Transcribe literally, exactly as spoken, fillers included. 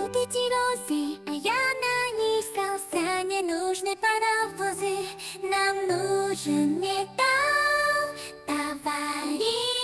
эти розы, а я на них скался. Не нужны паровозы, нам нужен металл, товарищ.